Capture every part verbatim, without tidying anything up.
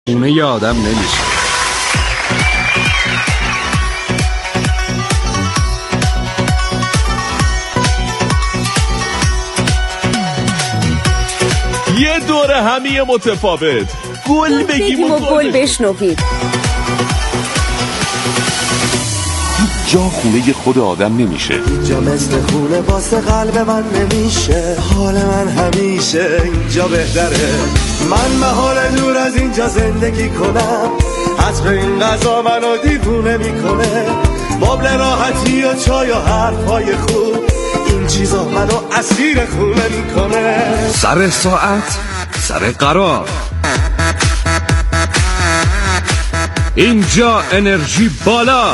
اونه ی آدم نمیشه. یه دوره همیه متفاوت، گل بگیم و گل بشنوید. جا خونه خود آدم نمیشه، اینجا مثل خونه واسه قلب من نمیشه. حال من همیشه اینجا بهتره، من محال دور از اینجا زندگی کنم. حتی این غذا منو دیوونه میکنه، مبل راحتی و چای و حرفای خوب، این چیزا منو اسیر خونه میکنه. سر ساعت سر قرار، اینجا انرژی بالا.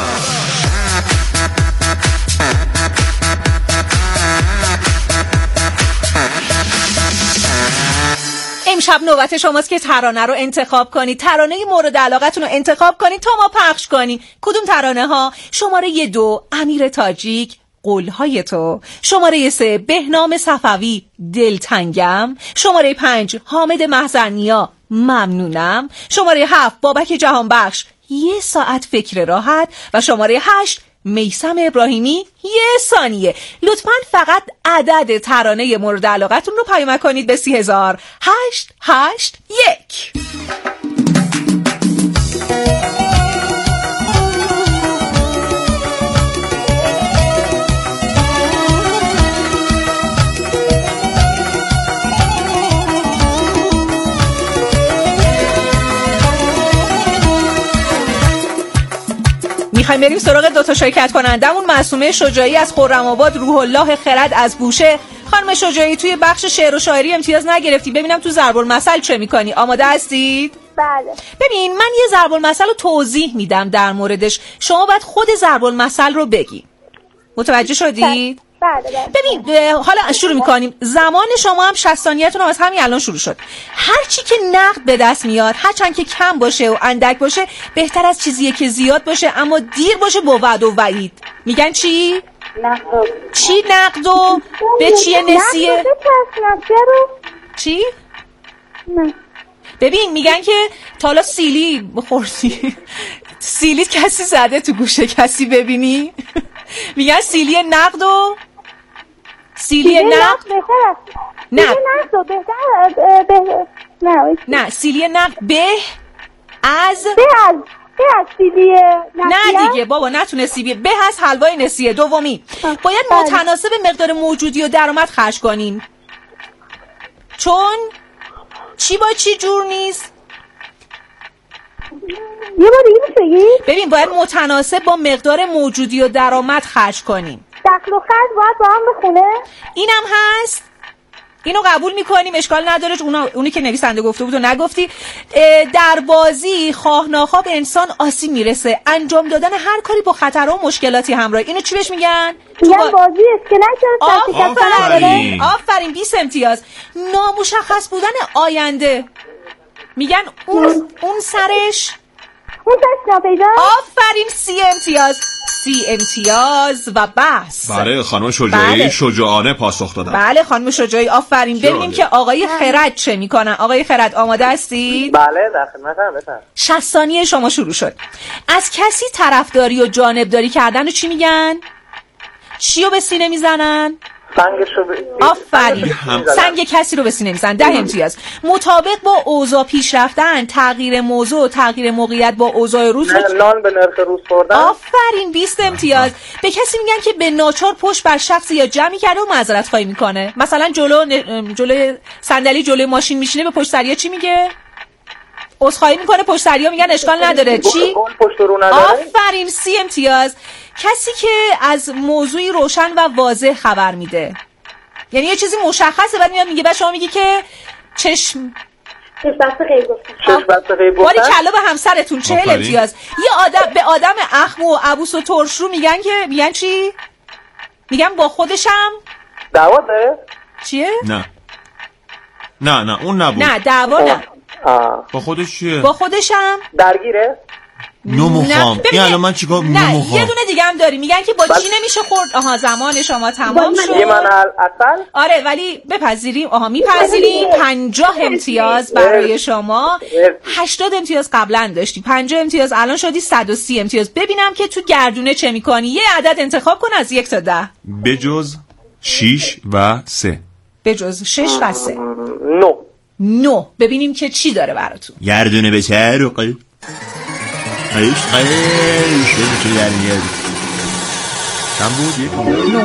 امشب نوبت شماست که ترانه رو انتخاب کنید. ترانه مورد علاقتون رو انتخاب کنید تا ما پخش کنید. کدوم ترانه ها؟ شماره یه دو امیر تاجیک قولهای تو، شماره سه بهنام صفوی دلتنگم، شماره پنج حامد محضرنیا ممنونم، شماره هفت بابک جهانبخش یه ساعت فکر راحت و شماره هشت میثم ابراهیمی یه ثانیه. لطفاً فقط عدد ترانه مورد علاقتون رو پیام کنید به سی هزار هشت هشت یک. میخوایم بریم سراغ دوتا شرکت کنندمون. معصومه شجاعی از خرم‌آباد، روح الله خرد از بوشه. خانم شجاعی توی بخش شعر و شاعری امتیاز نگرفتی، ببینم تو ضرب المثل چه میکنی. آماده هستید؟ بله. ببین من یه ضرب المثل رو توضیح میدم در موردش، شما باید خود ضرب المثل رو بگی. متوجه شدید؟ بله بله. ببین حالا شروع میکنیم. زمان شما هم شصت ثانیه‌تون هم از همین الان شروع شد. هر چی که نقد به دست میاد، هر چند که کم باشه و اندک باشه، بهتر از چیزیه که زیاد باشه اما دیر باشه با وعد و وعید. میگن چی؟ نقد. چی نقد و به چیه نسیه؟ چی؟ نه. ببین میگن که تا حالا سیلی بخوردی؟ سیلی کسی زده تو گوشه کسی ببینی؟ میگن سیلی نقد و سیلی نقد نه نقد بهتر نه نه سیلی نقد به از به از به از سیلی نه دیگه بابا نتونستی به به از حلوای نسیه. دومی باید متناسب مقدار موجودی و درآمد خرج کنین، چون چی با چی جور نیست. یه بار دیگه میگی؟ ببین باید متناسب با مقدار موجودی و درآمد خرج کنیم. دخل و خرج باید با هم بخونه. اینم هست، اینو قبول میکنیم، اشکال نداره. اونا اونی که نویسنده گفته بود و نگفتی. در بازی خواه ناخواه به انسان آسیب میرسه، انجام دادن هر کاری با خطرها و مشکلاتی همراه. اینو چی بهش میگن؟ میگن با... بازی اسکنک چرا آفرین آفرین بیست امتیاز. نامشخص بودن آینده، میگن اون اون سرش اون سرش ناپیدا. آفرین سی امتیاز. سی امتیاز و بس. بله خانم شجاعی بله. شجاعانه پاسخ دادن. بله خانم شجاعی آفرین. ببینیم که آقای خرد چه میکنن. آقای خرد آماده هستید؟ بله در خدمتم. بفرمایید. شصت ثانیه شما شروع شد. از کسی طرفداری و جانبداری کردن رو چی میگن؟ چیو به سینه میزنن؟ سنگشو ب... آفرین. سنگ کسی رو به سینه میزنن. ده امتیاز. مطابق با اوضاع پیش رفتن، تغییر موضوع، تغییر موقعیت با اوضاع روز رو نان به نرخ روز خوردن. آفرین بیست امتیاز. به کسی میگن که به ناچار پشت بر شخصی یا جمعی کرده و معذرت خواهی میکنه. مثلا جلو ن... جلوی صندلی جلوی ماشین میشینه، به پشت سریا چی میگه؟ عذرخواهی میکنه. پشت سریا میگن اشکال نداره. چی؟ پشت رو نداره. آفرین سی امتیاز. کسی که از موضوعی روشن و واضح خبر میده، یعنی یه چیزی مشخصه بعد میاد میگه، بعد شما میگی که چشم چشم بسته غیب گفتن. چشم بسته غیب گفتن. باری کلا به همسرتون. چهل امتیاز. یه آدم به آدم اخم و عبوس و ترشرو میگن که میگن چی؟ میگن با خودشم دعوا داره؟ چیه؟ نه نه نه اون نبود. نه دعوا نه. آه. با خودش چیه؟ با خودشم درگیره؟ نو میخوام. این الان من چیکار نو نه میخوام؟ یه دونه دیگه هم داری میگن که با چی نمیشه خورد. آها زمان شما تمام شد. یه من اصل آره ولی بپذیریم. آها میپذیریم. پنجاه امتیاز برای شما. هشتاد امتیاز قبلا داشتی، پنجاه امتیاز الان شدی صد و سی امتیاز. ببینم که تو گردونه چه میکنی. یه عدد انتخاب کن از یک تا ده. بجز شیش و سه. بجز شش و سه. نو نو. ببینیم که چی داره براتون. گردونه به چه رو قل ایش قیش چه در میاد. کم بود یک نو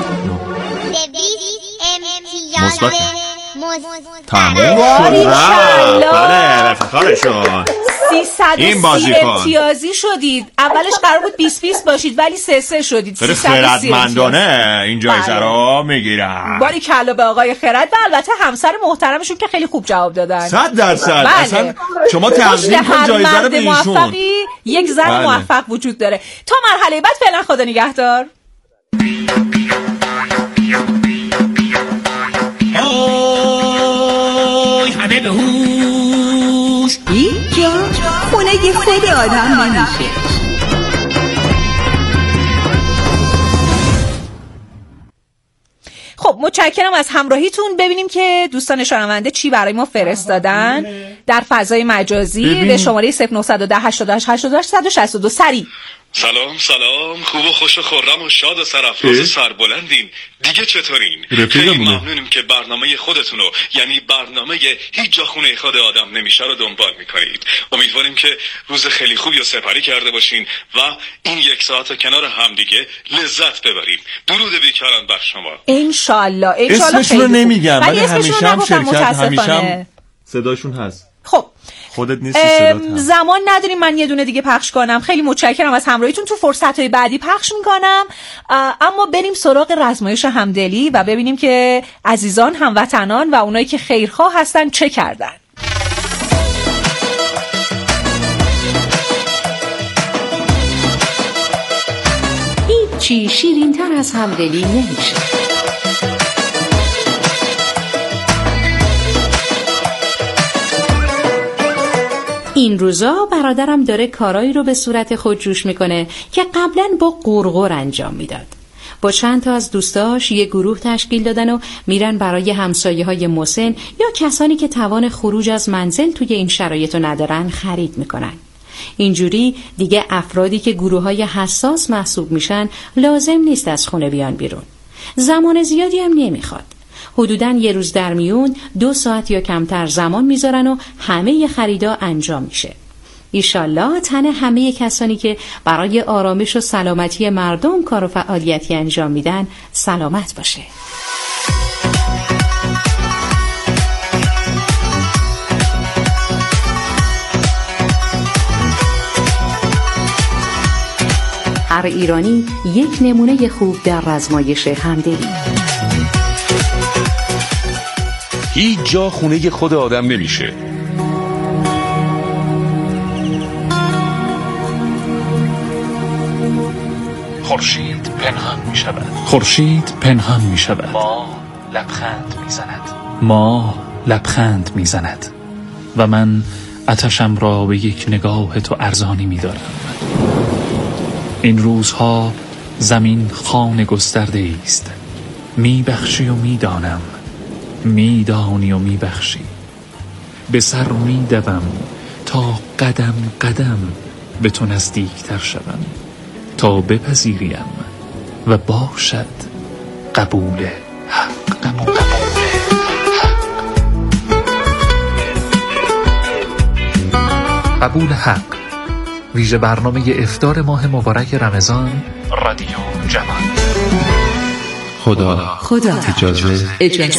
مثبت تمام شد. بله افتخارشون. سیصد و سی امتیازی شدید. اولش قرار بود بیست بیست باشید ولی سه سه شدید. خیلی خیرتمندانه این جایزه رو میگیرم. باری کلا به آقای خرد و البته همسر محترمشون که خیلی خوب جواب دادن. صد درصد. بله. اصلا شما تقدیم کن جایزه رو به ایشون. یک زن بله. موفق وجود داره. تا مرحله بعد فعلا خدا نگهدار. اوی همه به هوش. اینجا خونه خود آدم نمیشه. خب متشکرم از همراهیتون. ببینیم که دوستان شنونده چی برای ما فرستادن در فضای مجازی ببین. به شماره صفر نه یک صفر هشت هشت هشت هشت شش دو. سری سلام سلام، خوب و خوش و خرم و شاد و سرافراز و سربلندین. دیگه چطورین؟ خیلی ممنونیم که برنامه خودتونو یعنی برنامه هیچ جا خونه خود آدم نمیشه رو دنبال میکنید. امیدواریم که روز خیلی خوبی رو سپری کرده باشین و این یک ساعت کنار همدیگه لذت ببریم. درود بیکران بر شما. انشالله انشالله. اسمشون رو نمیگم ولی همیشه هم شرکت همیشه هم صداشون هست. خب خودت نیستی صدات هم. زمان نداریم من یه دونه دیگه پخش کنم. خیلی متشکرم از همراهیتون. تو فرصت‌های بعدی پخش میکنم. اما بریم سراغ رزمایش همدلی و ببینیم که عزیزان هموطنان و اونایی که خیرخواه هستن چه کردن. هیچی شیرین‌تر از همدلی نمیشه. این روزا برادرم داره کارایی رو به صورت خود جوش میکنه که قبلا با قرقر انجام میداد. با چند تا از دوستاش یه گروه تشکیل دادن و میرن برای همسایه های مسن یا کسانی که توان خروج از منزل توی این شرایط رو ندارن خرید میکنن. اینجوری دیگه افرادی که گروه های حساس محسوب میشن لازم نیست از خونه بیان بیرون. زمان زیادی هم نمیخواد. حدوداً یه روز در میون دو ساعت یا کمتر زمان میذارن و همه خریدا انجام میشه. ایشالله تن همه کسانی که برای آرامش و سلامتی مردم کار و فعالیتی انجام میدن سلامت باشه. هر ایرانی یک نمونه خوب در رزمایش همدلی. هیچ جا خونه خود آدم نمیشه. خورشید پنهان می شود. خورشید پنهان می شود. ماه لبخند می زند. ماه لبخند می زند. و من آتشم را به یک نگاه تو ارزانی می دارم. این روزها زمین خانه گسترده است. می بخشی و می دانم، می دانی و می بخشی. به سر می دوم تا قدم قدم به تو نزدیکتر شوم، تا بپذیریم و باشد قبول حق. قبول حق. قبول حق، ویژه برنامه افطار ماه مبارک رمضان، رادیو جوان. خدا خدا اجازه اجازه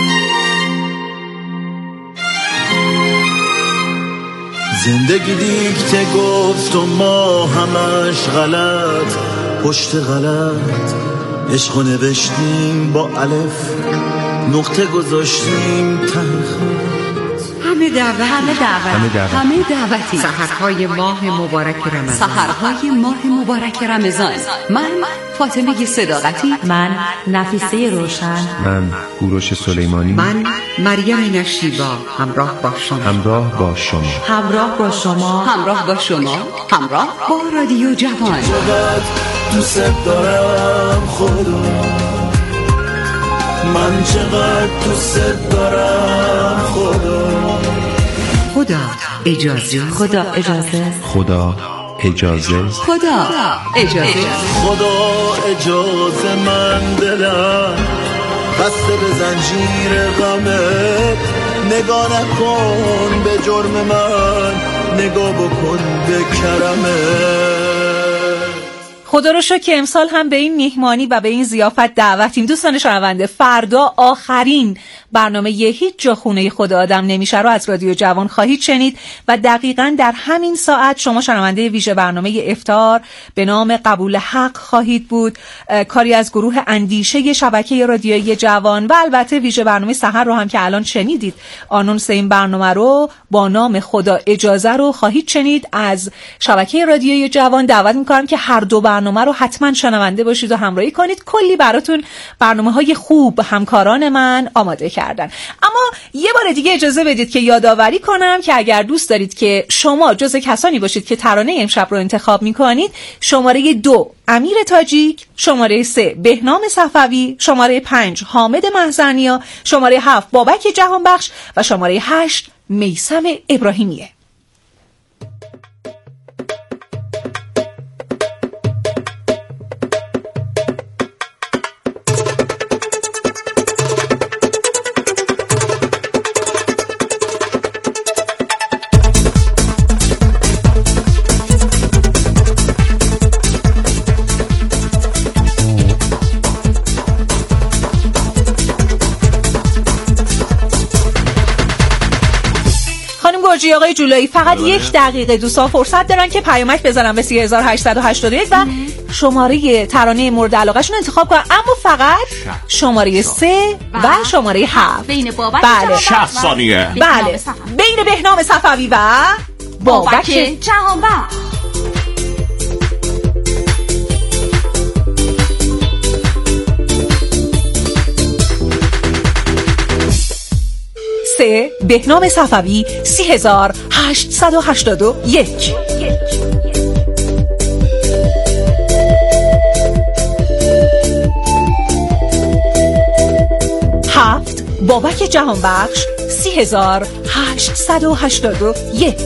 زندگی دیکته گفت و ما همش غلط پشت غلط، عشقو نوشتیم با الف، نقطه گذاشتیم ته خط. همه دعوتی همه دعوت همه دعوتی سحرهای ماه مبارک رمضان سحرهای ماه مبارک رمضان. من فاطمه صداقتی، من نفیسه روشن، من کوروش سلیمانی، من مریم نشیبا. همراه با شما همراه با شما همراه با شما همراه با شما همراه با رادیو جوان. چقدر دوست دارم خدا، من چقدر دوست دارم خدا. خدا اجازه خدا اجازه خدا اجازه خدا اجازه خدا اجازه من دلم بسته به زنجیر غمت، نگاه نکن به جرم من، نگاه بکن به کرمت. خدا رو شکر که امسال هم به این میهمانی و به این ضیافت دعوتیم. دوستان شنونده، فردا آخرین برنامه یه هیچ جا خونه خود آدم نمیشه رو از رادیو جوان خواهید شنید و دقیقاً در همین ساعت شما شنونده ویژه برنامه افطار به نام قبول حق خواهید بود، کاری از گروه اندیشه شبکه رادیویی جوان و البته ویژه برنامه سحر رو هم که الان شنیدید آنونس این برنامه رو با نام خدا اجازه رو خواهید شنید از شبکه رادیویی جوان. دعوت می‌کنم که هر دو برنامه رو حتما شنونده باشید و همراهی کنید. کلی براتون برنامه‌های خوب همکاران من آماده کردن. اما یه بار دیگه اجازه بدید که یادآوری کنم که اگر دوست دارید که شما جزء کسانی باشید که ترانه امشب رو انتخاب می‌کنید، شماره دو امیر تاجیک، شماره سه بهنام صفوی، شماره پنج حامد محزنیا، شماره هفت بابک جهانبخش و شماره هشت میثم ابراهیمیه. گرجی آقای جولایی فقط یک دقیقه دوستان فرصت دارن که پیامک بزنن به سه هزار و هشتصد و هشتاد و یک و شماره ترانه مورد علاقه‌شون انتخاب کنن، اما فقط شماره سه و شماره هفت بین بابک بله شصت ثانیه بله بین بهنام صفوی و بابک جهانبخش. سه بهنام صفوی سی هزار هشتصد و هشتاد و یک. هفت بابک جهانبخش سی هزار هشتصد و هشتاد و یک.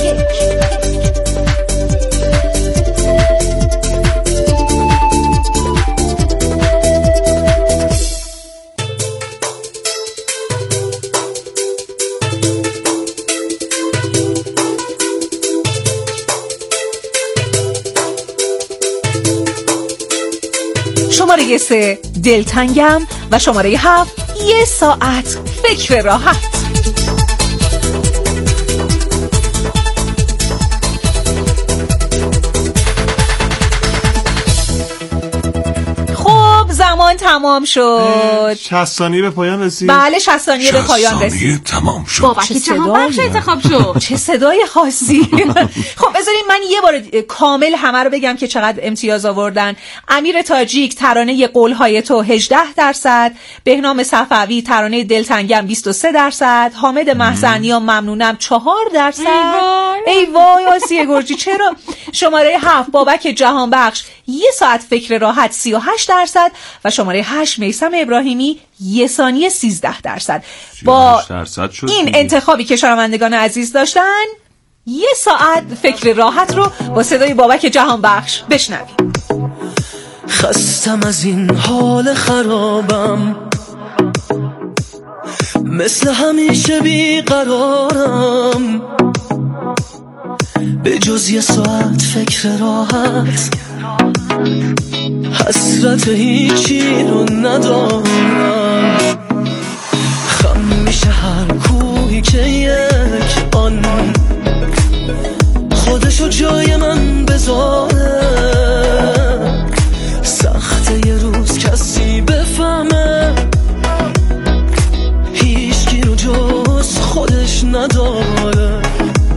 شماره سه دلتنگم و شماره هفت یه ساعت فکر راحت. خب زمان تمام شد. شصت ثانیه به پایان رسید. بله شصت ثانیه به پایان رسید. تمام شد. بابک جهانبخش انتخاب شد. چه صدای خاصی. خب بذارید من یه بار کامل همه رو بگم که چقدر امتیاز آوردن. امیر تاجیک ترانه قولهای تو هجده درصد، بهنام صفوی ترانه دلتنگم بیست و سه درصد، حامد محزنیا ممنونم چهار درصد. ای وای آسیه گرجی چرا؟ شماره هفت بابک جهانبخش یه ساعت فکر راحت سی و هشت درصد و شماره هشت میثم ابراهیمی یه ثانیه سیزده درصد. با این انتخابی که شنوندگان عزیز داشتن یه ساعت فکر راحت رو با صدای بابک جهانبخش بشنویم. خستم از این حال خرابم، مثل همیشه بیقرارم، به جز یه ساعت فکر راحت، حسرت هیچی رو ندارم. خم میشه هر کوهی که یک آن خودشو جای من بذاره، سخته یه روز کسی بفهمه هیچکی رو جز خودش نداره،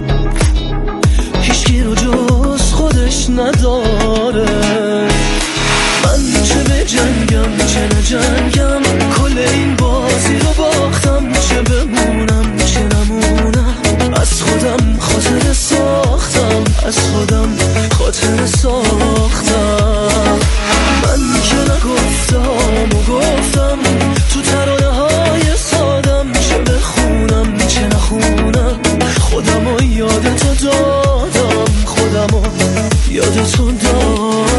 هیچکی رو جز خودش نداره. من چه به جنگم چه نجنگم، کل این بازی رو باختم، چه بمونم چه نمونم، از خودم خاطر ساختم، از خودم خاطر ساختم. من که نگفتم و گفتم تو ترانه های سادم، چه بخونم چه نخونم، خودم رو یاد تو دادم، خودم رو یاد تو دادم.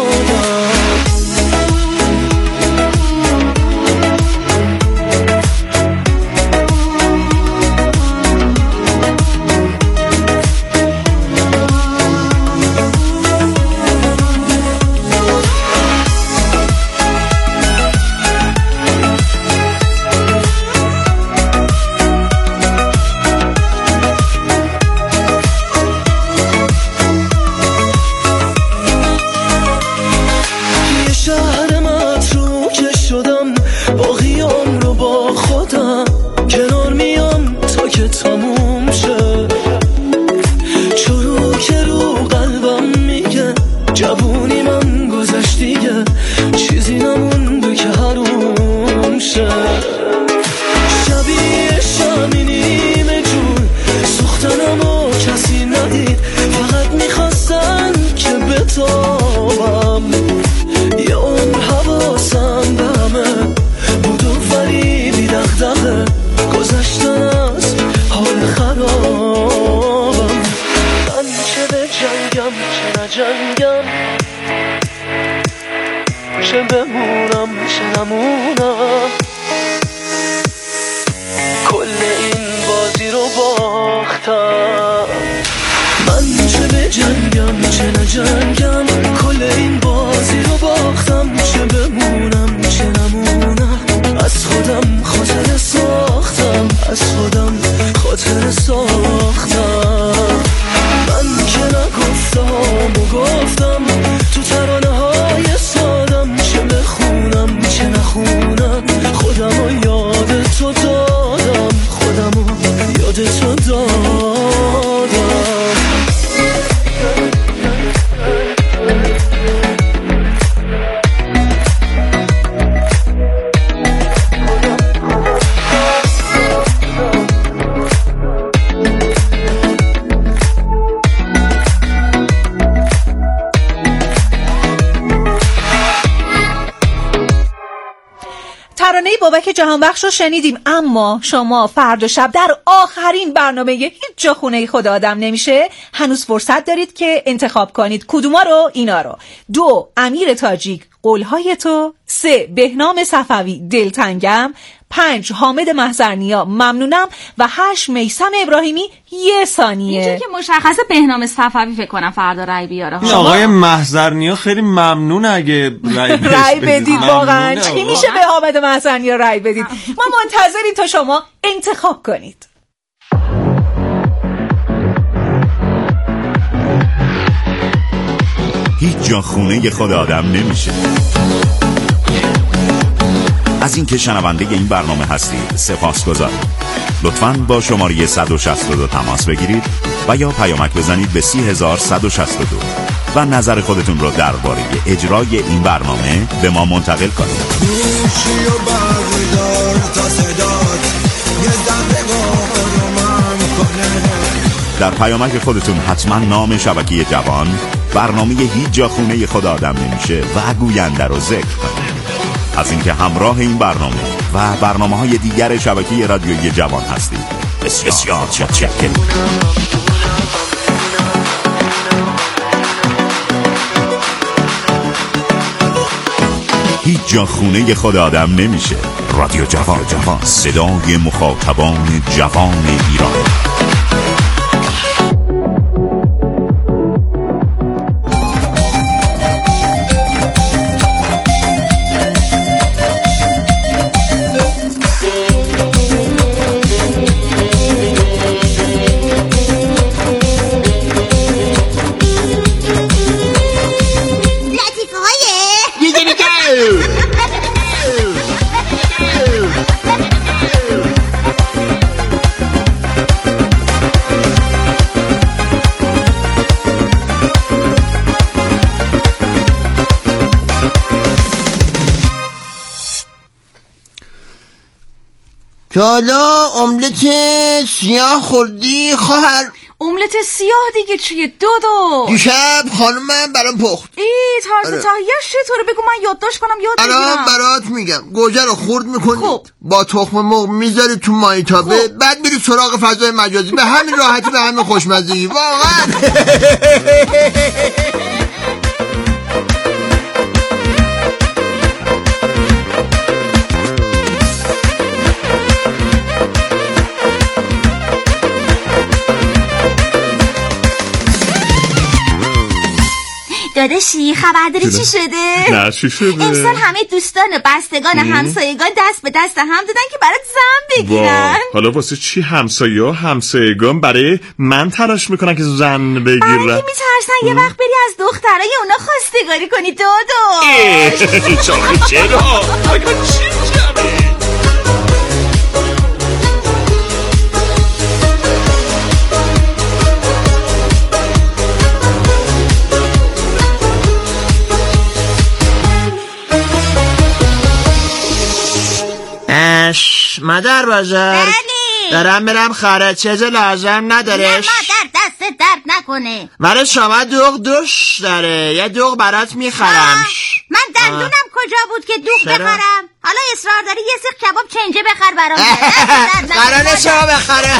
بابک جهانبخش رو شنیدیم، اما شما فردا شب در آخرین برنامه هیچ جا خونه خدا آدم نمیشه هنوز فرصت دارید که انتخاب کنید کدوما رو. اینا رو: دو، امیر تاجیک قولهای تو، سه، بهنام صفوی دلتنگم، پنج، حامد محضرنیا ممنونم و هشت، میثم ابراهیمی یه ثانیه. اینجا که مشخصه بهنام صفوی فکر کنم فردا رای بیاره. آقای محضرنیا خیلی ممنون اگه رای رای بدید. واقعا چی میشه به حامد محضرنیا رای بدید؟ ما منتظریم تا شما انتخاب کنید. هیچ جا خونه خود آدم نمیشه. از این که شنونده این برنامه هستید سپاسگزارم. لطفاً با شماره صد و شصت و دو تماس بگیرید و یا پیامک بزنید به سی هزار صد و شصت و دو و نظر خودتون رو درباره اجرای این برنامه به ما منتقل کنید. در پیامک خودتون حتما نام شبکه جوان، برنامه هیچ جا خونه خود آدم نمیشه و گوینده رو ذکر کنید. از اینکه همراه این برنامه و برنامه‌های دیگر شبکه رادیویی جوان هستید بسیار متشکرم. هیچ جا خونه خود آدم نمیشه. رادیو جوان، جوان صدای مخاطبان جوان ایران. تا حالا املت سیاه خوردی خواهر؟ املت سیاه دیگه چیه دودو؟ دیشب خانومم برام پخت. ای طرز تهیه‌اش چطوره؟ بگو من یادداشت کنم یاد بگیرم. الان برات میگم. گوجه رو خرد میکنی، خوب. با تخم مرغ میذاری تو مایتابه، بعد میری سراغ فضای مجازی. به همین راحتی، به همین خوشمزگی. واقعا داداشی خبر داری چی شده؟ نه چی شده؟ امسال همه دوستان و بستگان و همسایگان دست به دست هم دادن که برات زن بگیرن. حالا واسه چی همسایه و همسایگان برای من تلاش میکنن که زن بگیرن؟ برای که میترسن یه وقت بری از دخترای اونا خواستگاری کنی دودو. چرا؟ آگه چی جمعه؟ اش مادر بازار. بله دارم برم خارج، چیزی لازم ندارش؟ نه مادر دست درد نکنه. برای شما دوغ دوش داره، یه دوغ برات میخرم. من دندونم کجا بود که دوغ بخرم؟ حالا اصرار داری یه سیخ کباب چنجه بخر برام. قراره شما بخره.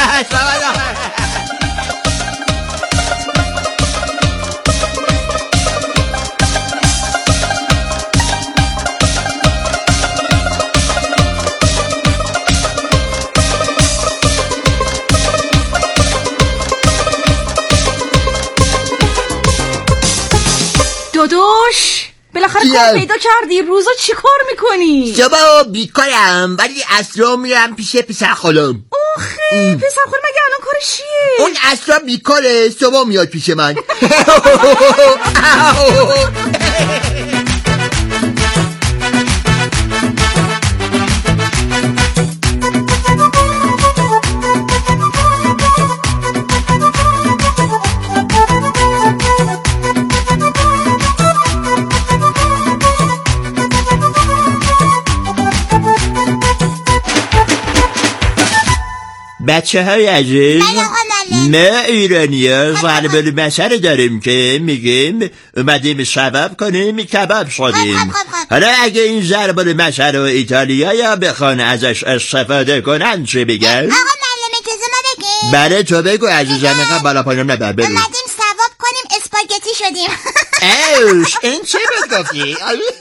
داداش بالاخره کار پیدا کردی. روزا چی کار میکنی؟ صبح بیکارم ولی اصلا میرم پیش پسر خالم. اوخی پسر خالم مگه الان کارش چیه؟ اون اصلا بیکاره، صبح میاد پیش من. بچه های عزیز، ما ایرانی ها غالبا مسئله داریم که میگیم اومدیم ثواب کنیم کباب شدیم. حالا اگه این ضرب المثل و ایتالیایی ها بخوان ازش استفاده کنن چه بگن؟ آقا معلم اجازه ما بگیم؟ بله تو بگو عزیزم، اینقدر بالا پایینم نبر. بگو. اومدیم ثواب کنیم اسپاگتی شدیم. اوش این چی بگفتی؟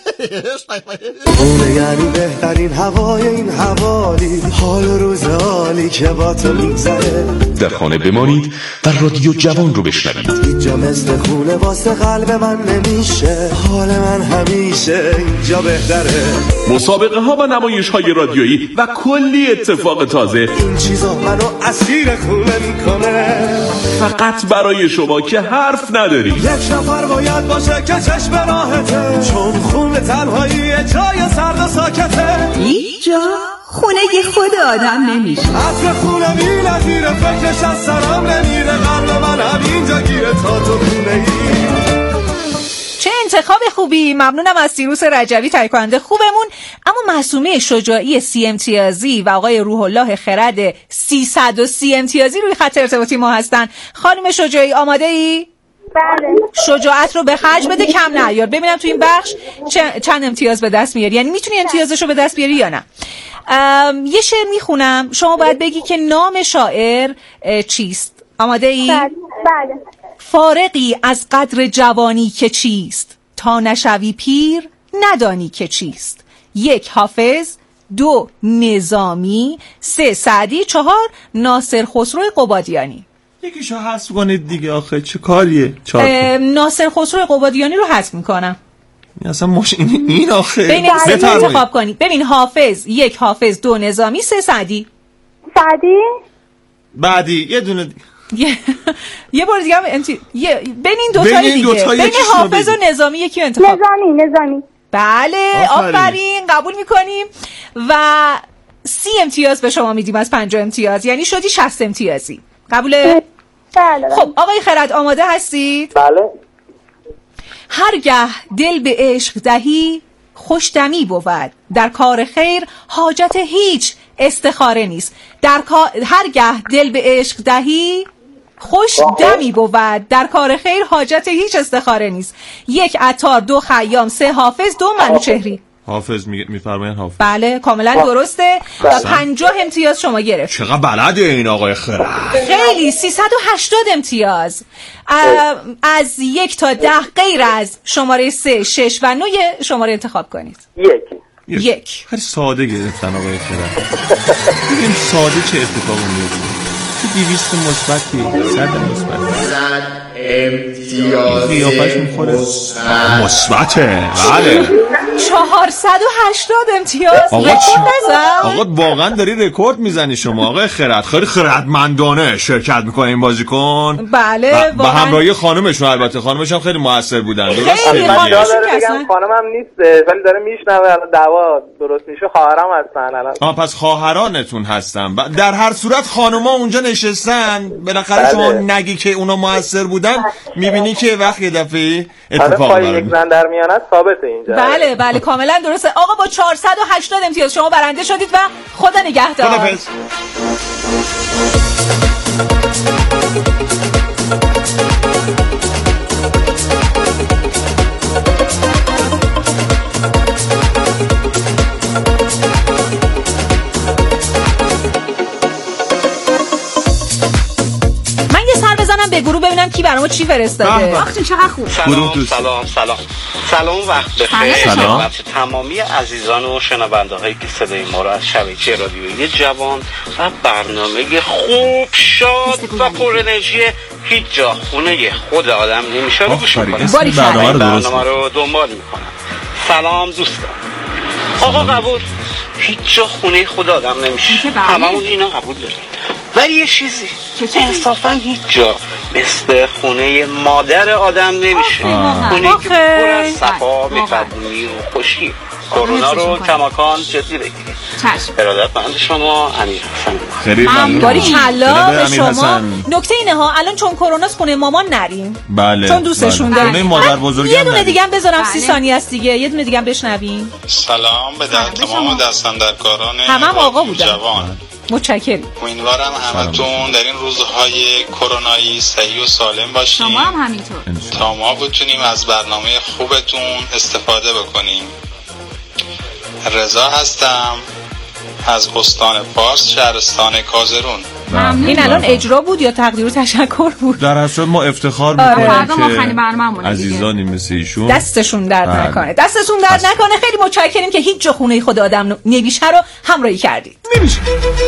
اونه یعنی بهترین هوای این حوالی، حال روز حالی که با تو میگذره. در خانه بمانید و رادیو جوان رو بشنوید. اینجا مثل خونه واسه قلب من نمیشه، حال من همیشه اینجا بهتره. مسابقه ها و نمایش های رادیویی و کلی اتفاق تازه، این چیزا منو اسیر خونه میکنه. فقط برای شما که حرف نداری. یک نفر باید باشه که چشم راحته، چون خونه تنهایی جای سرد و ساکته. اینجا خونه خود آدم نمیشه. عطر خونه بی نظیره، فکرش از سرم نمیره. قلب من همینجا گیره تا تو خونه ای. چه انتخاب خوبی. ممنونم از سیروس رجبی تهیه کننده خوبمون. اما معصومه شجاعی سی امتیازی و آقای روح الله خرد سیصد و سی امتیازی روی خط ارتباطی ما هستن. خانم شجاعی آماده ای؟ بله. شجاعت رو به خرج بده، کم نیار. ببینم تو این بخش چند امتیاز به دست میاری، یعنی میتونی امتیازش رو به دست بیاری یا نه. یه شعر میخونم، شما باید بگی که نام شاعر چیست. آماده ای؟ بله. بله. فارغی از قدر جوانی که چیست، تا نشوی پیر ندانی که چیست. یک حافظ، دو نظامی، سه سعدی، چهار ناصر خسرو قبادیانی. یکیشو حذف کنید دیگه، آخه چه کاریه؟ ناصر خسرو قبادیانی رو حذف میکنم. اصلا مش این, این آخه بین این انتخاب کنید. ببین حافظ، یک حافظ، دو نظامی، سه سعدی. سعدی؟ بعدی یه دونه دی... یه یه بار دیگه هم انتی... یه... بین این دو تا دیگه دوتا بین حافظ و نظامی یکی انتخاب. نظامی. نظامی. بله آفرین. آفرین قبول میکنیم و سی امتیاز به شما میدیم از پنجاه امتیاز، یعنی شدی شصت امتیازی. قبوله؟ بله. خب آقای خرد آماده هستید؟ بله. هرگه دل به عشق دهی خوش دمی بود، در کار خیر حاجت هیچ استخاره نیست. در هرگاه دل به عشق دهی خوش دمی بود. در کار خیر حاجت هیچ استخاره نیست. یک عطار، دو خیام، سه حافظ، دو منوچهری. حافظ میفرمایند حافظ. بله کاملا درسته و پنجاه امتیاز شما گرفت. چقدر بلده این آقای خرد. خیلی. سیصد و هشتاد امتیاز. از یک تا ده غیر از شماره سه، شش و نه شماره انتخاب کنید. یک یک. خیلی ساده گرفتن آقای خرد. ببین ساده چه اتفاقی میفته. دویست مثبتی، صد مثبت. صد امتیاز قیافش میخوره مثبته. بله. چهارصد و هشتاد امتیاز. آقا رکورد نزن. آقا واقعا داری رکورد میزنی شما آقای خرد. خیلی خردمندانه شرکت میکنه این بازیکن. بله. با همراهی خانومشون، البته خانومش هم خیلی موثر بودن. خیلی خانومشون کسان. خانومم نیست ولی داره میشنوه. الان دعوا درست میشه. خواهرام هستن الان. آ پس خواهرانتون هستن. در هر صورت خانوما اونجا نشستن. بالاخره شما نگی که اونا موثر بودن، میبینی که وقت یه دفعه اتفاق میفته. یک زن در میان است ثابته اینجا. بله بله کاملا درسته. آقا با چهارصد و هشتاد امتیاز شما برنده شدید و خدا نگهدار. خداحافظ. به گروه ببینم کی برامو چی فرستاده. آخه چقدر خوب. سلام سلام سلام سلام وقت بخیر. سلام. تمامی عزیزان و شنونده هایی که صدای ما رو از شبکه رادیویی جوان و برنامه خوب شاد و پر انرژی هیچ جا خونه خود آدم نمیشه رو گوش میکنم. برنامه رو درست برنامه رو دنبال میکنم. سلام دوستان. آقا قبول. هیچ جا خونه خود آدم نمیشه. هممون اینا قبول داریم. ولی یه چیزی انصافا هیچ جا مثل خونه مادر آدم نمیشه. خونه که پر از صفا، مهربونی و خوشی. کرونا رو کماکان جدی بگیرید. ارادتمند شما امیر حسن. خیلی ممنون. باری کلا به شما. نکته اینه ها الان چون کرونا خونه مامان نریم. بله. چون دوستشون داریم. خونه مادر بزرگم. یه دونه دیگه هم بذارم سی ثانیه است دیگه. یه دونه دیگه هم بشنویم. سلام به تمام دستاندرکاران همم آقا بودن. جوان. متشکرم. امیدوارم همتون در این روزهای کرونایی صحیح و سالم باشین. شما هم همینطور. تا ما بتونیم از برنامه خوبتون استفاده بکنیم. رضا هستم از استان فارس، شهرستان کازرون. این الان اجرا بود یا تقدیر و تشکر بود؟ در اصل ما افتخار آره. میکنیم که عزیزانی مثل ایشون دستشون درد نکنه. دستشون درد نکنه. خیلی متشکریم که هیچ جا خونه خود آدم نمیشه رو همراهی کردید. نمیشه.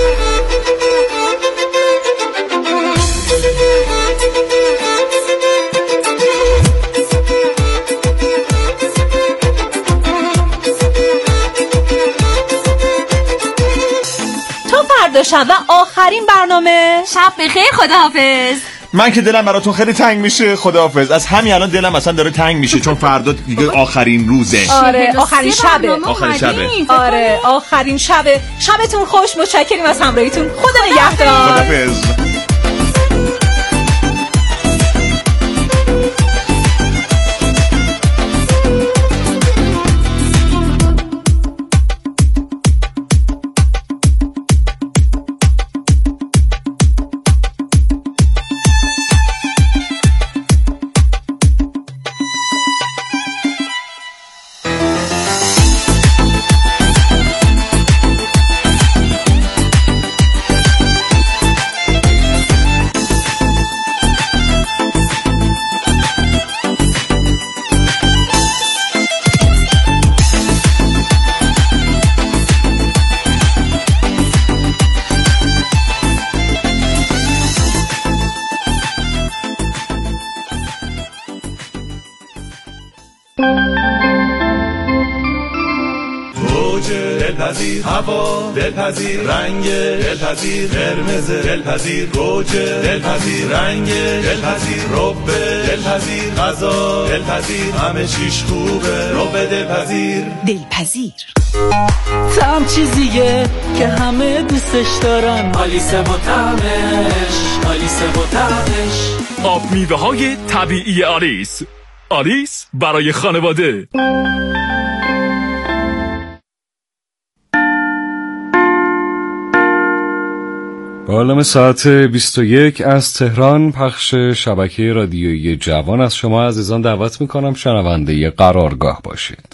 فردا شب و آخرین برنامه. شب بخیر. خداحافظ. من که دلم براتون خیلی تنگ میشه. خداحافظ. از همین الان دلم اصلا داره تنگ میشه چون فردا دیگه آخرین روزه. آره آخرین شبه. آخرین شبه. آره آخرین شبه. شبتون خوش. متشکریم از همراهیتون. خدا نگهدار. خداحافظ. دلپذیر هوا دلپذیر رنگ دلپذیر قرمز دلپذیر گوجه دلپذیر رنگ دلپذیر رب دلپذیر غذا دلپذیر همه چیش خوبه رب دلپذیر دلپذیر طعم چیزیه که همه دوستش دارن آلیسه و طعمش آلیسه و طعمش آب میوه های طبیعی آلیس. آلیس برای خانواده. با علم ساعت بیست و یک از تهران پخش شبکه رادیویی جوان از شما عزیزان دعوت میکنم شنونده قرارگاه باشید.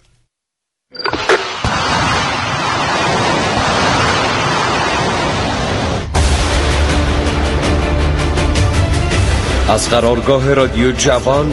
از قرارگاه رادیو جوان